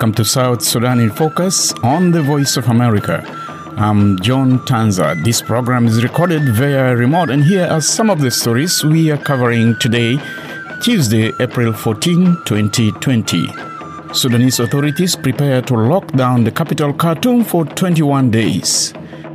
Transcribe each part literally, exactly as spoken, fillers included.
Welcome to South Sudan in Focus on the Voice of America. I'm John Tanza. This program is recorded via remote, and here are some of the stories we are covering today, Tuesday, April fourteenth, twenty twenty. Sudanese authorities prepare to lock down the capital Khartoum for twenty-one days.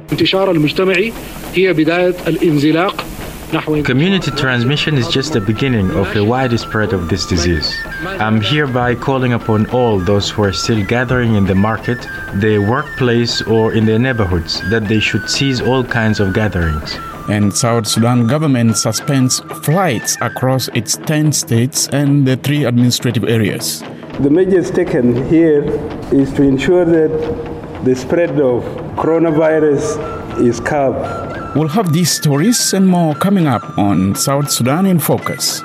Community transmission is just the beginning of the widespread of this disease. I'm hereby calling upon all those who are still gathering in the market, the workplace, or in their neighborhoods that they should cease all kinds of gatherings. And South Sudan government suspends flights across its ten states and the three administrative areas. The measures taken here is to ensure that the spread of coronavirus is curbed. We'll have these stories and more coming up on South Sudan in Focus.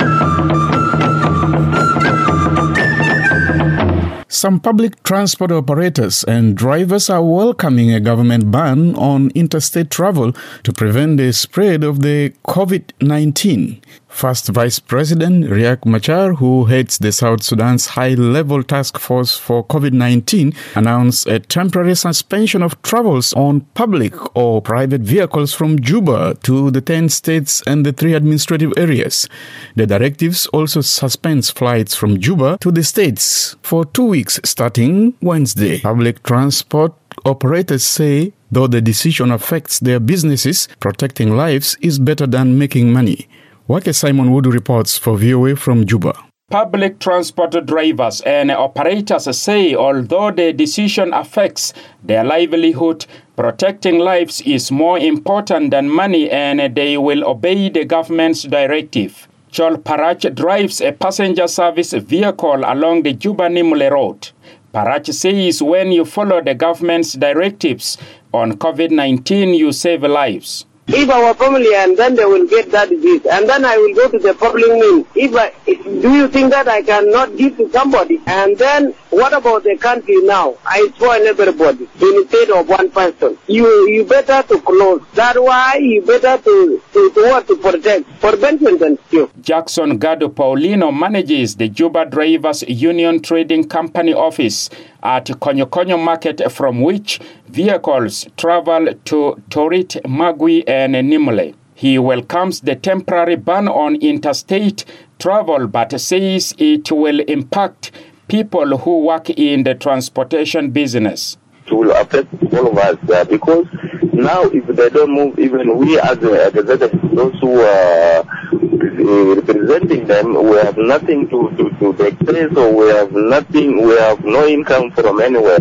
Some public transport operators and drivers are welcoming a government ban on interstate travel to prevent the spread of the covid nineteen. First Vice President Riek Machar, who heads the South Sudan's high-level task force for covid nineteen, announced a temporary suspension of travels on public or private vehicles from Juba to the ten states and the three administrative areas. The directives also suspends flights from Juba to the states for two weeks starting Wednesday. Public transport operators say though the decision affects their businesses, protecting lives is better than making money. Wake Simon Wood reports for V O A from Juba. Public transport drivers and operators say although the decision affects their livelihood, protecting lives is more important than money and they will obey the government's directive. Chol Parach drives a passenger service vehicle along the Juba-Nimule road. Parach says when you follow the government's directives on covid nineteen, you save lives. If our family and then they will get that disease, and then I will go to the public means. If I, do you think that I cannot give to somebody? And then what about the country now? I spoil everybody instead of one person. You you better to close. That's why you better to to, to what to protect prevention than you. Jackson Gado Paulino manages the Juba Drivers Union Trading Company office at Konyo-Konyo Market, from which vehicles travel to Torit, Magui, and Nimule. He welcomes the temporary ban on interstate travel, but says it will impact people who work in the transportation business. It will affect all of us uh, because now if they don't move, even we as a representatives, those who are representing them, we have nothing to, to, to express, or we have nothing, we have no income from anywhere.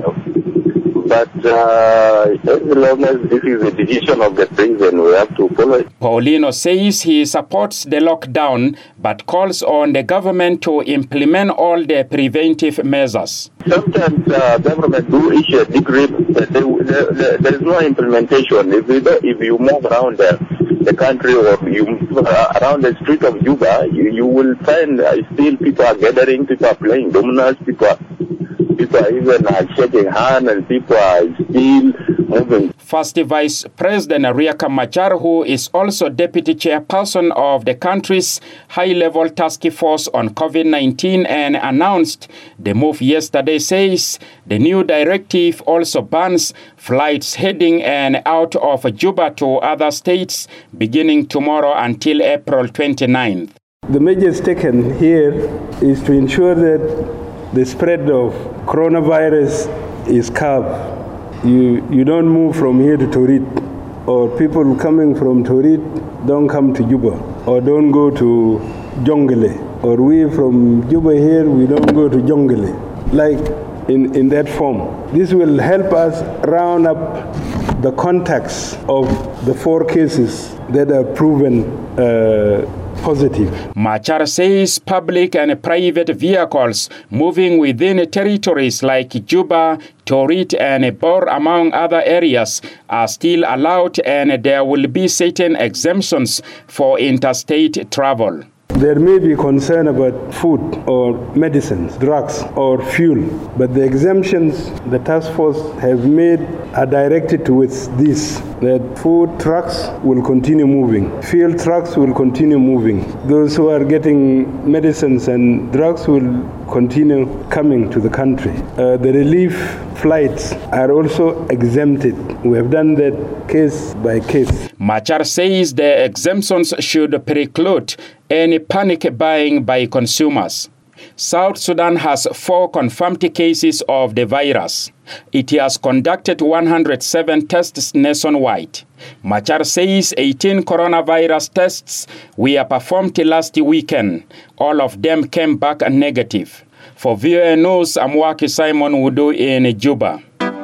But uh, as long as this is a decision of the president, we have to follow it. Paulino says he supports the lockdown, but calls on the government to implement all the preventive measures. Sometimes uh, government do issue a decree, but there, there, there is no implementation. If you, if you move around the, the country, or you move around the street of Juba, you, you will find uh, still people are gathering, people are playing dominoes, people are People are even uh, shaking hands, and people are still moving. First Vice President Riek Machar, who is also Deputy Chairperson of the country's high-level task force on covid nineteen and announced the move yesterday, says the new directive also bans flights heading and out of Juba to other states beginning tomorrow until April twenty-ninth. The measures taken here is to ensure that the spread of coronavirus is curbed. You you don't move from here to Torit, or people coming from Torit don't come to Juba, or don't go to Jongele, or we from Juba here, we don't go to Jongele, like in, in that form. This will help us round up the contacts of the four cases that are proven uh, positive. Machar says public and private vehicles moving within territories like Juba, Torit, and Bor, among other areas, are still allowed, and there will be certain exemptions for interstate travel. There may be concern about food or medicines, drugs or fuel, but the exemptions the task force have made are directed towards this. that food trucks will continue moving, field trucks will continue moving. Those who are getting medicines and drugs will continue coming to the country. Uh, the relief flights are also exempted. We have done that case by case. Machar says the exemptions should preclude any panic buying by consumers. South Sudan has four confirmed cases of the virus. It has conducted one hundred seven tests nationwide. Machar says eighteen coronavirus tests were performed last weekend. All of them came back negative. For V O A News, I'm Waki Simon Wudu in Juba.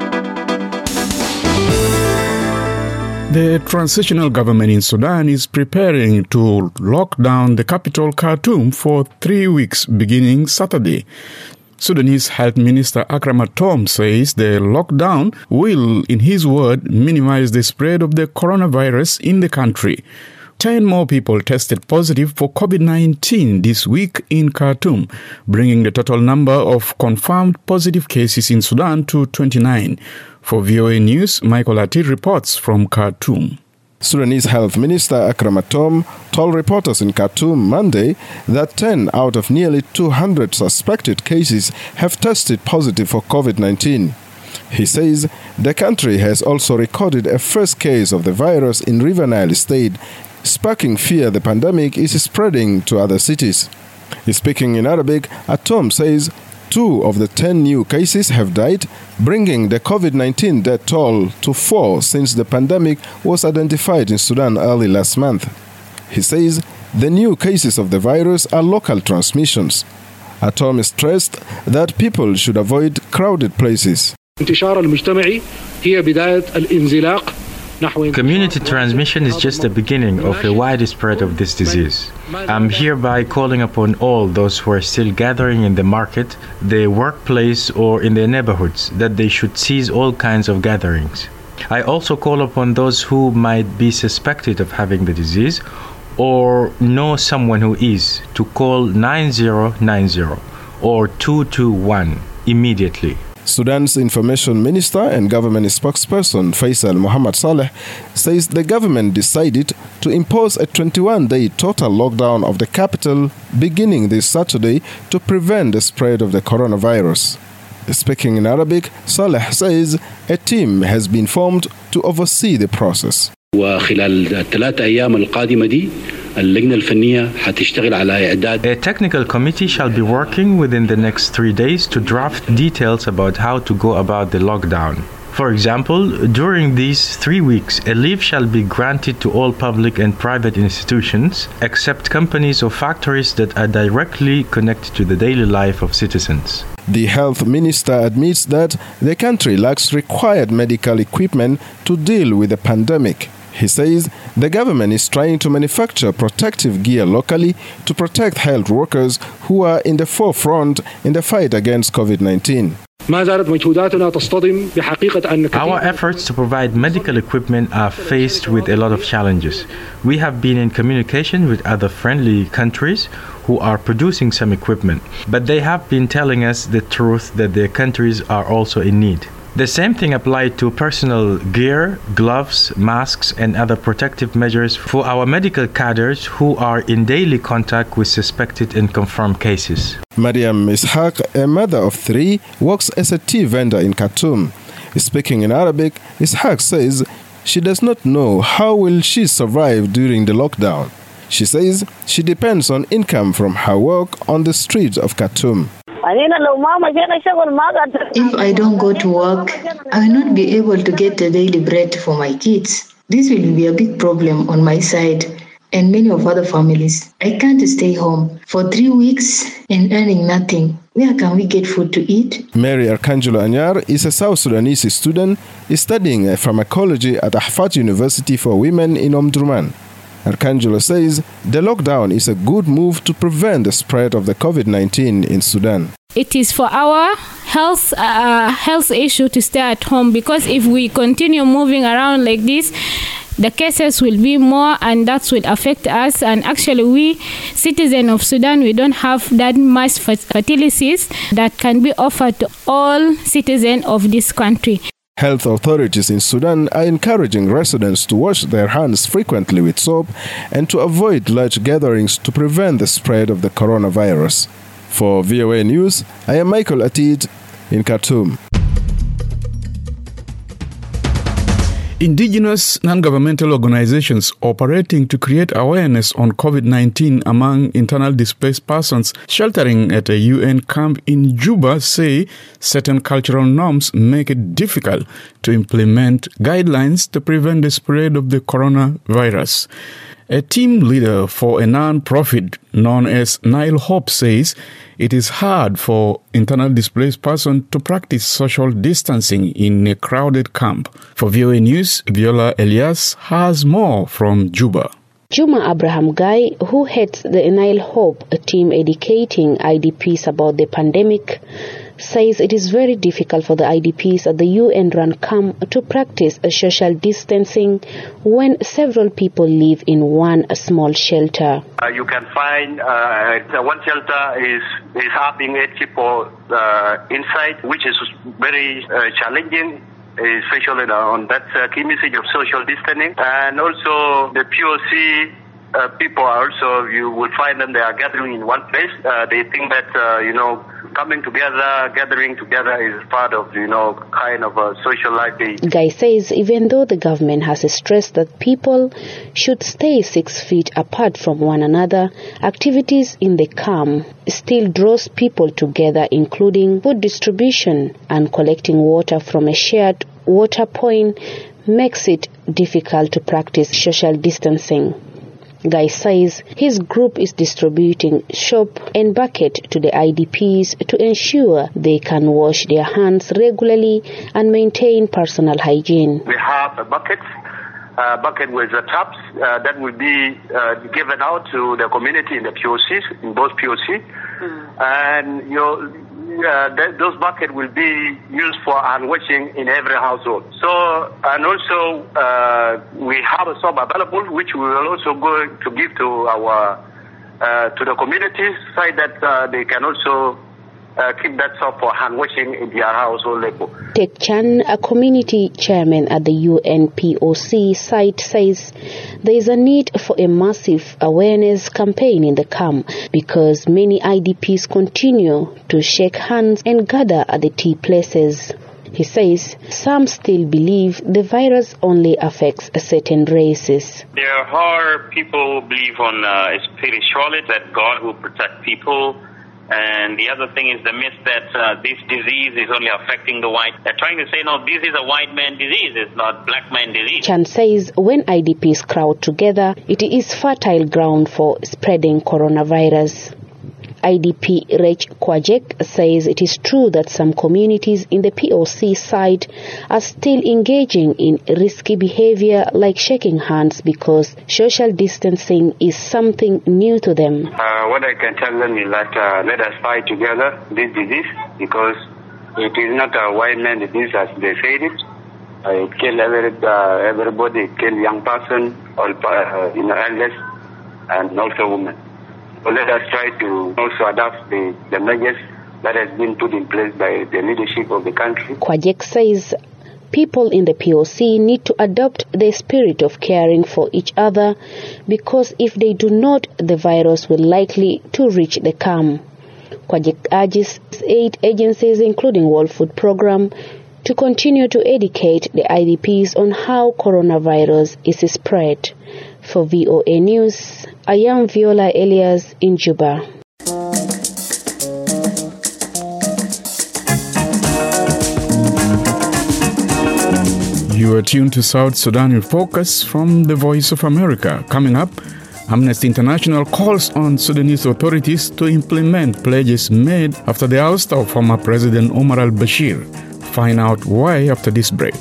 The transitional government in Sudan is preparing to lock down the capital Khartoum for three weeks beginning Saturday. Sudanese Health Minister Akram Atom says the lockdown will, in his word, minimize the spread of the coronavirus in the country. Ten more people tested positive for COVID nineteen this week in Khartoum, bringing the total number of confirmed positive cases in Sudan to twenty-nine. For V O A News, Michael Atir reports from Khartoum. Sudanese Health Minister Akram Atom told reporters in Khartoum Monday that ten out of nearly two hundred suspected cases have tested positive for COVID nineteen. He says the country has also recorded a first case of the virus in River Nile State, sparking fear the pandemic is spreading to other cities. Speaking in Arabic, Atom says two of the ten new cases have died, bringing the COVID nineteen death toll to four since the pandemic was identified in Sudan early last month. He says the new cases of the virus are local transmissions. Atom stressed that people should avoid crowded places. Community transmission is just the beginning of a wide spread of this disease. I'm hereby calling upon all those who are still gathering in the market, the workplace, or in their neighborhoods that they should cease all kinds of gatherings. I also call upon those who might be suspected of having the disease or know someone who is to call nine zero nine zero or two two one immediately. Sudan's Information Minister and government spokesperson Faisal Mohammed Saleh says the government decided to impose a twenty-one day total lockdown of the capital beginning this Saturday to prevent the spread of the coronavirus. Speaking in Arabic, Saleh says a team has been formed to oversee the process. وخلال الثلاث أيام القادمة دي اللجنة الفنية هتشتغل على إعداد. A technical committee shall be working within the next three days to draft details about how to go about the lockdown. For example, during these three weeks, a leave shall be granted to all public and private institutions, except companies or factories that are directly connected to the daily life of citizens. The health minister admits that the country lacks required medical equipment to deal with the pandemic. He says the government is trying to manufacture protective gear locally to protect health workers who are in the forefront in the fight against COVID nineteen. Our efforts to provide medical equipment are faced with a lot of challenges. We have been in communication with other friendly countries who are producing some equipment, but they have been telling us the truth that their countries are also in need. The same thing applied to personal gear, gloves, masks, and other protective measures for our medical cadres who are in daily contact with suspected and confirmed cases. Mariam Ishaq, a mother of three, works as a tea vendor in Khartoum. Speaking in Arabic, Ishaq says she does not know how will she survive during the lockdown. She says she depends on income from her work on the streets of Khartoum. If I don't go to work, I will not be able to get the daily bread for my kids. This will be a big problem on my side and many of other families. I can't stay home for three weeks and earning nothing. Where can we get food to eat? Mary Arcangelo Anyar is a South Sudanese student studying pharmacology at Ahfad University for Women in Omdurman. Arcangelo says the lockdown is a good move to prevent the spread of the COVID nineteen in Sudan. It is for our health uh, health issue to stay at home, because if we continue moving around like this, the cases will be more and that will affect us. And actually we, citizens of Sudan, we don't have that much facilities that can be offered to all citizens of this country. Health authorities in Sudan are encouraging residents to wash their hands frequently with soap and to avoid large gatherings to prevent the spread of the coronavirus. For V O A News, I am Michael Atid in Khartoum. Indigenous non-governmental organizations operating to create awareness on COVID nineteen among internal displaced persons sheltering at a U N camp in Juba say certain cultural norms make it difficult to implement guidelines to prevent the spread of the coronavirus. A team leader for a non-profit known as Nile Hope says it is hard for internal displaced persons to practice social distancing in a crowded camp. For V O A News, Viola Elias has more from Juba. Juma Abraham Guy, who heads the Nile Hope, a team educating I D Ps about the pandemic, says it is very difficult for the I D Ps at the U N-run camp to practice a social distancing when several people live in one small shelter. Uh, you can find uh, one shelter is, is having eight people uh, inside, which is very uh, challenging, especially on that uh, key message of social distancing. And also the P O C uh, people are also, you will find them, they are gathering in one place. Uh, they think that, uh, you know, coming together, gathering together is part of, you know, kind of a social life. Guy says even though the government has stressed that people should stay six feet apart from one another, activities in the camp still draws people together, including food distribution and collecting water from a shared water point makes it difficult to practice social distancing. Guy says his group is distributing soap and bucket to the I D Ps to ensure they can wash their hands regularly and maintain personal hygiene. We have a bucket, a bucket with the taps uh, that will be uh, given out to the community in the P O Cs, in both P O C, mm. and you know, Uh, th- those buckets will be used for hand washing in every household. So, and also uh, we have a soap available, which we will also go to give to our uh, to the communities, so that uh, they can also uh, keep that soap for hand washing in their household level. Tek Chan, a community chairman at the U N P O C site, says there is a need for a massive awareness campaign in the camp because many I D Ps continue to shake hands and gather at the tea places. He says some still believe the virus only affects certain races. There are people who believe on uh, spirituality, that God will protect people. And the other thing is the myth that uh, this disease is only affecting the white. They're trying to say, no, this is a white man disease, it's not black man disease. Chan says when I D Ps crowd together, it is fertile ground for spreading coronavirus. I D P Rech Kwajek says it is true that some communities in the P O C side are still engaging in risky behavior like shaking hands because social distancing is something new to them. Uh, what I can tell them is that uh, let us fight together this disease because it is not a white man disease as they say it. Uh, it kills every, uh, everybody, it kills young person, or uh, you know, elders, and also women. So let us try to also adapt the, the measures that has been put in place by the leadership of the country. Kwajek says people in the P O C need to adopt the spirit of caring for each other because if they do not, the virus will likely to reach the camp. Kwajek urges eight agencies, including World Food Programme, to continue to educate the I D Ps on how coronavirus is spread. For V O A News, I am Viola Elias in Juba. You are tuned to South Sudan in Focus from the Voice of America. Coming up, Amnesty International calls on Sudanese authorities to implement pledges made after the ouster of former President Omar al-Bashir. Find out why after this break.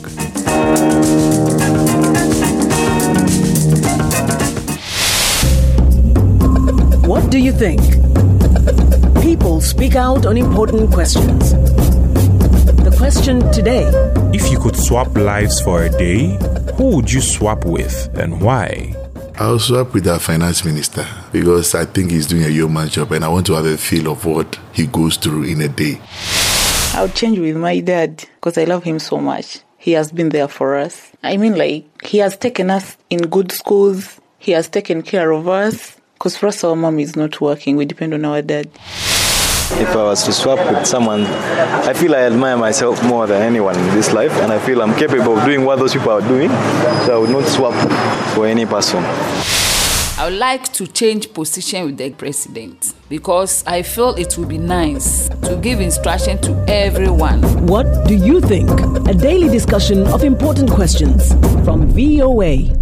What do you think? People speak out on important questions. The question today: if you could swap lives for a day, who would you swap with and why? I'll swap with our finance minister because I think he's doing a yeoman's job and I want to have a feel of what he goes through in a day. I'll change with my dad because I love him so much. he has been there for us. I mean, like, he has taken us in good schools. He has taken care of us. Because for us, our mom is not working. We depend on our dad. If I was to swap with someone, I feel I admire myself more than anyone in this life, and I feel I'm capable of doing what those people are doing, so I would not swap for any person. I would like to change position with the president because I feel it would be nice to give instruction to everyone. What do you think? A daily discussion of important questions from V O A.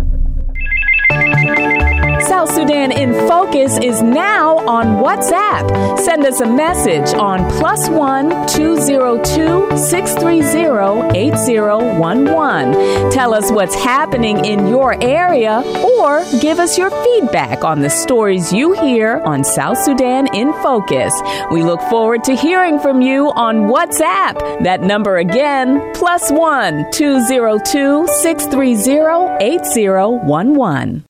South Sudan in Focus is now on WhatsApp. Send us a message on plus one two zero two six three zero eight zero one one. Tell us what's happening in your area or give us your feedback on the stories you hear on South Sudan in Focus. We look forward to hearing from you on WhatsApp. That number again, plus one two zero two six three zero eight zero one one.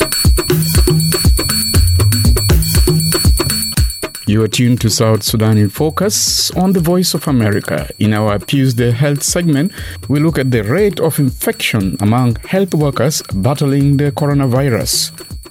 You are tuned to South Sudan in Focus on the Voice of America. In our Tuesday Health segment, we look at the rate of infection among health workers battling the coronavirus.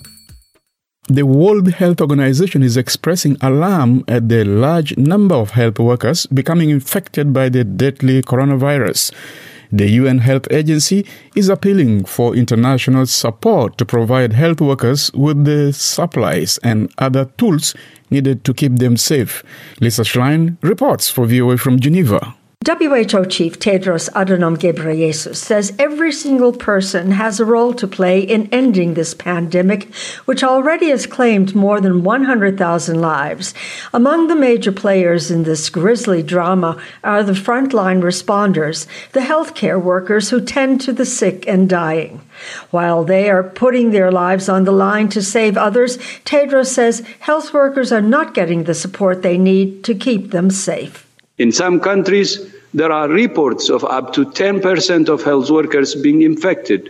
The World Health Organization is expressing alarm at the large number of health workers becoming infected by the deadly coronavirus. The U N Health Agency is appealing for international support to provide health workers with the supplies and other tools needed to keep them safe. Lisa Schlein reports for V O A from Geneva. W H O Chief Tedros Adhanom Ghebreyesus says every single person has a role to play in ending this pandemic, which already has claimed more than one hundred thousand lives. Among the major players in this grisly drama are the frontline responders, the healthcare workers who tend to the sick and dying. While they are putting their lives on the line to save others, Tedros says health workers are not getting the support they need to keep them safe. In some countries, there are reports of up to ten percent of health workers being infected.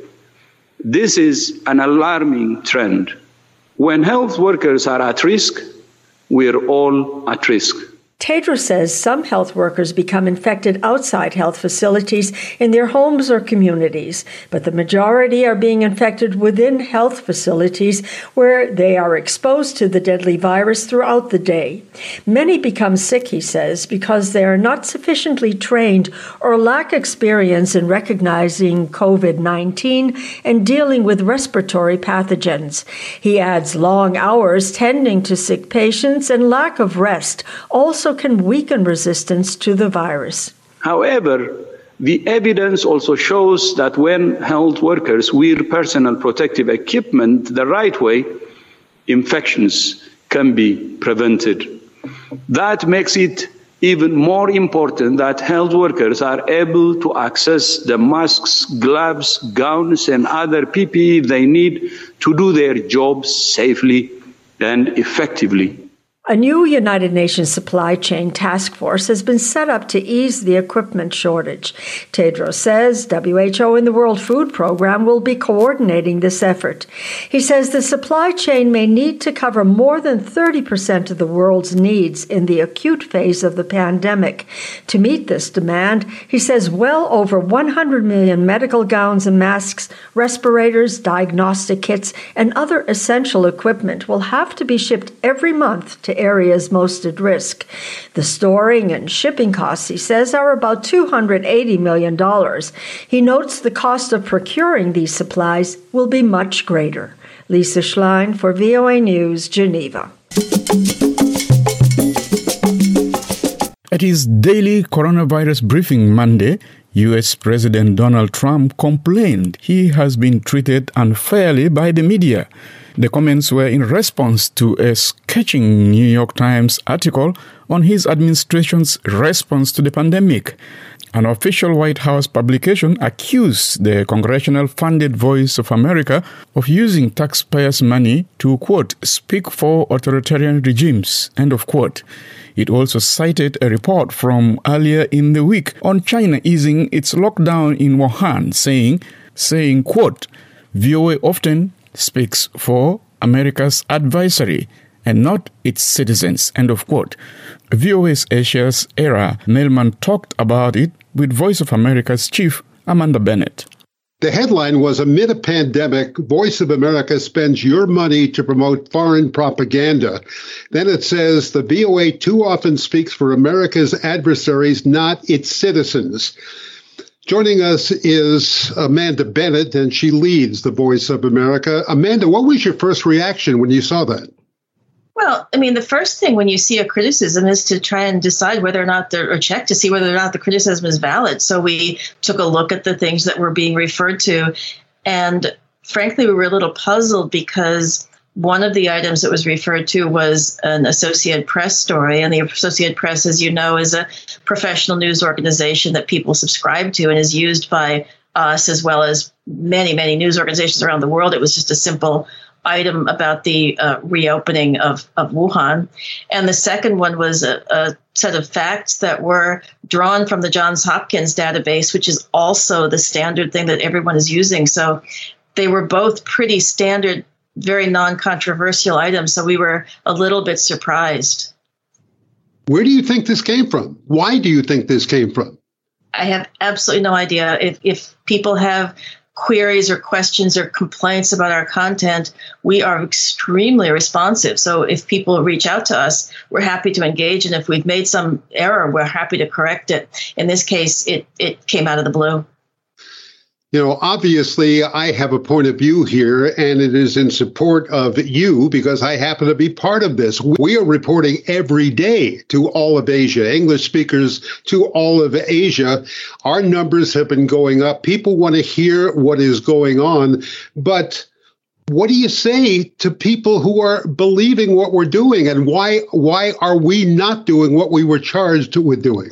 This is an alarming trend. When health workers are at risk, we're all at risk. Tedros says some health workers become infected outside health facilities in their homes or communities, but the majority are being infected within health facilities where they are exposed to the deadly virus throughout the day. Many become sick, he says, because they are not sufficiently trained or lack experience in recognizing COVID nineteen and dealing with respiratory pathogens. He adds long hours tending to sick patients and lack of rest also can weaken resistance to the virus. However, the evidence also shows that when health workers wear personal protective equipment the right way, infections can be prevented. That makes it even more important that health workers are able to access the masks, gloves, gowns, and other P P E they need to do their jobs safely and effectively. A new United Nations supply chain task force has been set up to ease the equipment shortage. Tedros says W H O and the World Food Program will be coordinating this effort. He says the supply chain may need to cover more than thirty percent of the world's needs in the acute phase of the pandemic. To meet this demand, he says well over one hundred million medical gowns and masks, respirators, diagnostic kits, and other essential equipment will have to be shipped every month to areas most at risk. The storing and shipping costs, he says, are about two hundred eighty million dollars. He notes the cost of procuring these supplies will be much greater. Lisa Schlein for V O A News, Geneva. At his daily coronavirus briefing Monday, U S President Donald Trump complained he has been treated unfairly by the media. The comments were in response to a scathing New York Times article on his administration's response to the pandemic. An official White House publication accused the congressional-funded Voice of America of using taxpayers' money to, quote, speak for authoritarian regimes, end of quote. It also cited a report from earlier in the week on China easing its lockdown in Wuhan, saying, saying, quote, V O A often speaks for America's advisory and not its citizens, end of quote. V O A's Asia's Era Mailman talked about it with Voice of America's chief, Amanda Bennett. The headline was, amid a pandemic, Voice of America spends your money to promote foreign propaganda. Then it says, the V O A too often speaks for America's adversaries, not its citizens. Joining us is Amanda Bennett, and she leads the Voice of America. Amanda, what was your first reaction when you saw that? Well, I mean, the first thing when you see a criticism is to try and decide whether or not, the, or check to see whether or not the criticism is valid. So we took a look at the things that were being referred to. And frankly, we were a little puzzled because one of the items that was referred to was an Associated Press story. And the Associated Press, as you know, is a professional news organization that people subscribe to and is used by us as well as many, many news organizations around the world. It was just a simple item about the uh, reopening of, of Wuhan. And the second one was a, a set of facts that were drawn from the Johns Hopkins database, which is also the standard thing that everyone is using. So they were both pretty standard, very non-controversial items. So we were a little bit surprised. Where do you think this came from? Why do you think this came from? I have absolutely no idea. If, if people have queries or questions or complaints about our content, we are extremely responsive. So if people reach out to us, we're happy to engage. And if we've made some error, we're happy to correct it. In this case, it, it came out of the blue. You know, obviously, I have a point of view here, and it is in support of you because I happen to be part of this. We are reporting every day to all of Asia, English speakers to all of Asia. Our numbers have been going up. People want to hear what is going on. But what do you say to people who are believing what we're doing, and why why are we not doing what we were charged with doing?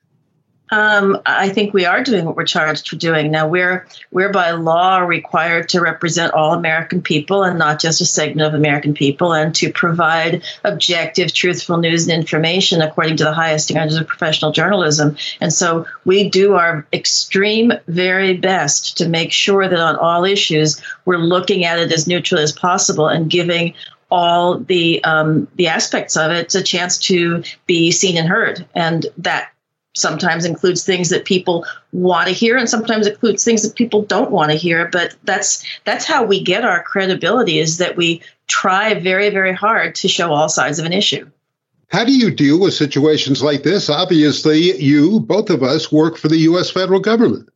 Um, I think we are doing what we're charged for doing. Now, we're we're by law required to represent all American people and not just a segment of American people, and to provide objective, truthful news and information according to the highest standards of professional journalism. And so we do our extreme very best to make sure that on all issues, we're looking at it as neutral as possible and giving all the um, the aspects of it a chance to be seen and heard. And that sometimes includes things that people want to hear, and sometimes includes things that people don't want to hear. But that's that's how we get our credibility, is that we try very, very hard to show all sides of an issue. How do you deal with situations like this? Obviously, you, both of us, work for the U S federal government.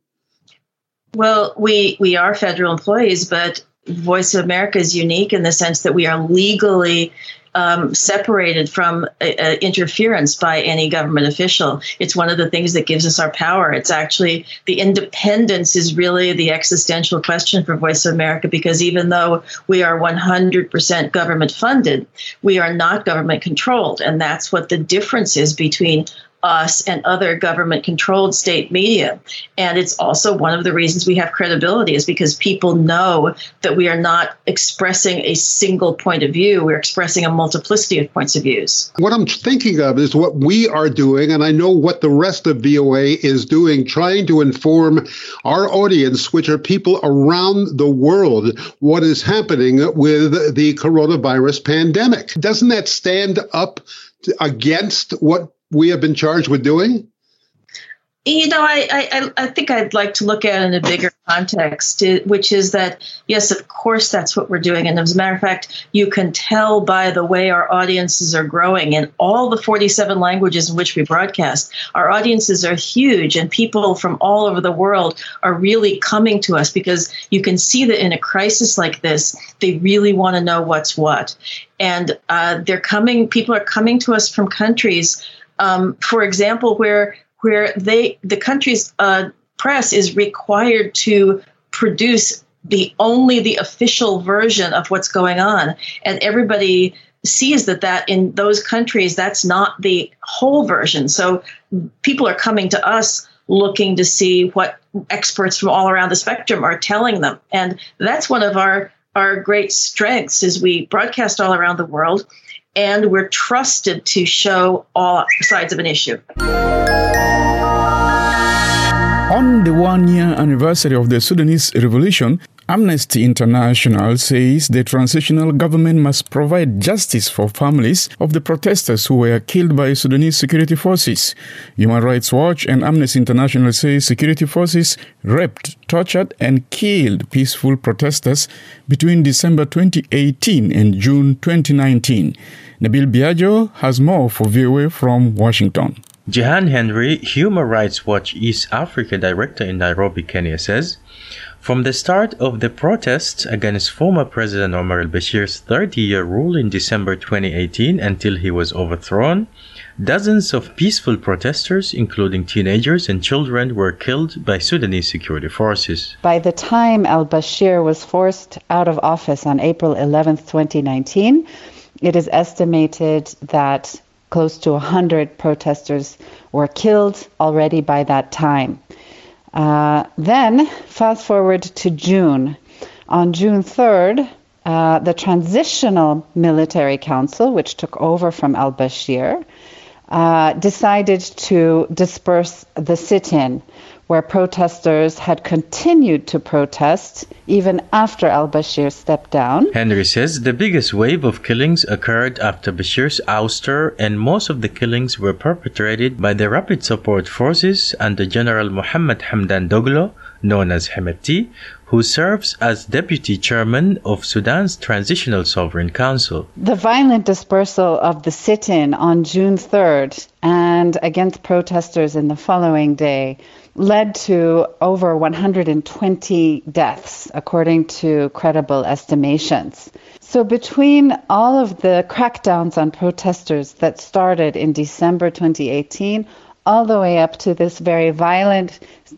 Well, we we are federal employees, but Voice of America is unique in the sense that we are legally Um, separated from uh, uh, interference by any government official. It's one of the things that gives us our power. It's actually, the independence is really the existential question for Voice of America, because even though we are one hundred percent government funded, we are not government controlled. And that's what the difference is between us and other government-controlled state media. And it's also one of the reasons we have credibility, is because people know that we are not expressing a single point of view. We're expressing a multiplicity of points of views. What I'm thinking of is what we are doing, and I know what the rest of V O A is doing, trying to inform our audience, which are people around the world, what is happening with the coronavirus pandemic. Doesn't that stand up against what we have been charged with doing? You know, I, I, I think I'd like to look at it in a bigger context, which is that, yes, of course, that's what we're doing. And as a matter of fact, you can tell by the way our audiences are growing in all the forty-seven languages in which we broadcast. Our audiences are huge, and people from all over the world are really coming to us, because you can see that in a crisis like this, they really want to know what's what. And uh, they're coming, people are coming to us from countries, um, for example, where where they the country's uh, press is required to produce the only the official version of what's going on, and everybody sees that that in those countries that's not the whole version. So people are coming to us looking to see what experts from all around the spectrum are telling them, and that's one of our our great strengths, is we broadcast all around the world, and we're trusted to show all sides of an issue. On the one-year anniversary of the Sudanese revolution, Amnesty International says the transitional government must provide justice for families of the protesters who were killed by Sudanese security forces. Human Rights Watch and Amnesty International say security forces raped, tortured and killed peaceful protesters between December twenty eighteen and June twenty nineteen. Nabil Biagio has more for V O A from Washington. Jehan Henry, Human Rights Watch East Africa Director in Nairobi, Kenya, says, from the start of the protests against former President Omar al-Bashir's thirty-year rule in December twenty eighteen until he was overthrown, dozens of peaceful protesters, including teenagers and children, were killed by Sudanese security forces. By the time al-Bashir was forced out of office on April eleventh, twenty nineteen, it is estimated that close to one hundred protesters were killed already by that time. Uh, then, fast forward to June. On June third, uh, the Transitional Military Council, which took over from al-Bashir, uh, decided to disperse the sit-in, where protesters had continued to protest even after al-Bashir stepped down. Henry says the biggest wave of killings occurred after Bashir's ouster, and most of the killings were perpetrated by the Rapid Support Forces under General Mohammed Hamdan Dagalo, known as Hemeti, who serves as deputy chairman of Sudan's Transitional Sovereign Council. The violent dispersal of the sit-in on June third and against protesters in the following day led to over one hundred twenty deaths, according to credible estimations. So between all of the crackdowns on protesters that started in December twenty eighteen, all the way up to this very violent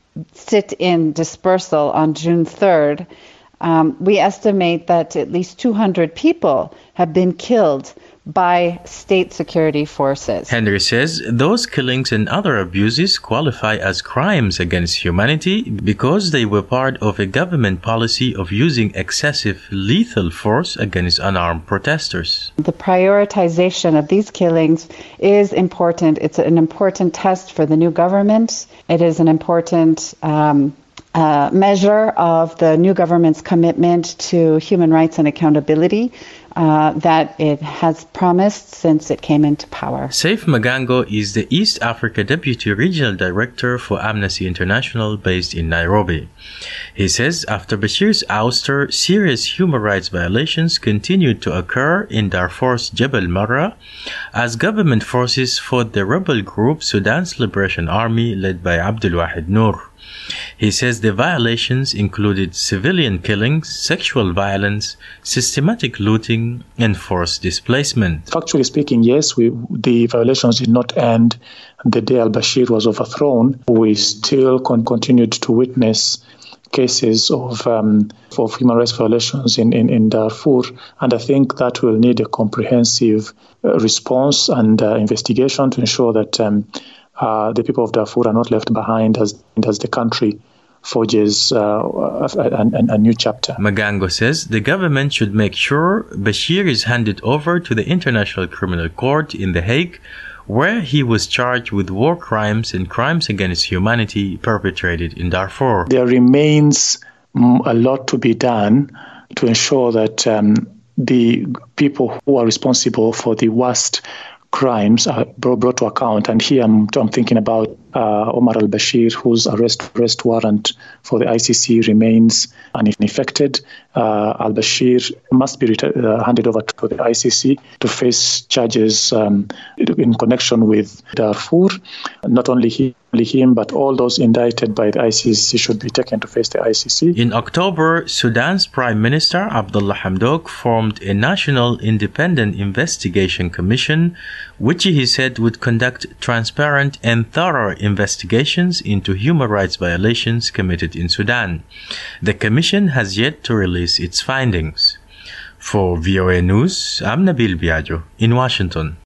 sit-in dispersal on June third, um, we estimate that at least two hundred people have been killed by state security forces. Henry says those killings and other abuses qualify as crimes against humanity because they were part of a government policy of using excessive lethal force against unarmed protesters. The prioritization of these killings is important. It's an important test for the new government. It is an important um, uh, measure of the new government's commitment to human rights and accountability Uh, that it has promised since it came into power. Saif Magango is the East Africa Deputy Regional Director for Amnesty International based in Nairobi. He says after Bashir's ouster, serious human rights violations continued to occur in Darfur's Jebel Marra as government forces fought the rebel group Sudan's Liberation Army led by Abdul Wahid Noor. He says the violations included civilian killings, sexual violence, systematic looting, and forced displacement. Factually speaking, yes, we, the violations did not end the day al-Bashir was overthrown. We still con- continued to witness cases of, um, of human rights violations in, in, in Darfur, and I think that will need a comprehensive uh, response and uh, investigation to ensure that um, Uh, the people of Darfur are not left behind as, as the country forges uh, a, a, a new chapter. Magango says the government should make sure Bashir is handed over to the International Criminal Court in The Hague, where he was charged with war crimes and crimes against humanity perpetrated in Darfur. There remains mm, a lot to be done to ensure that um, the people who are responsible for the worst crimes are brought to account. And here I'm, I'm thinking about uh, Omar al-Bashir, whose arrest, arrest warrant for the I C C remains unaffected. Uh, al-Bashir must be ret- uh, handed over to the I C C to face charges um, in connection with Darfur. Not only he, him, but all those indicted by the I C C should be taken to face the I C C. In October, Sudan's Prime Minister Abdullah Hamdok formed a National Independent Investigation Commission, which he said would conduct transparent and thorough investigations into human rights violations committed in Sudan. The commission has yet to release its findings. For V O A News, I'm Nabil Biagio in Washington.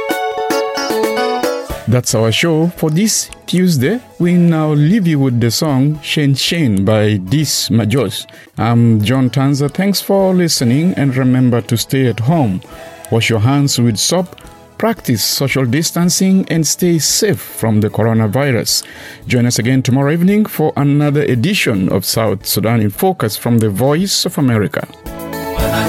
That's our show for this Tuesday. We now leave you with the song Shen Shen by Dis Majos. I'm John Tanza. Thanks for listening, and remember to stay at home. Wash your hands with soap, practice social distancing and stay safe from the coronavirus. Join us again tomorrow evening for another edition of South Sudan in Focus from the Voice of America.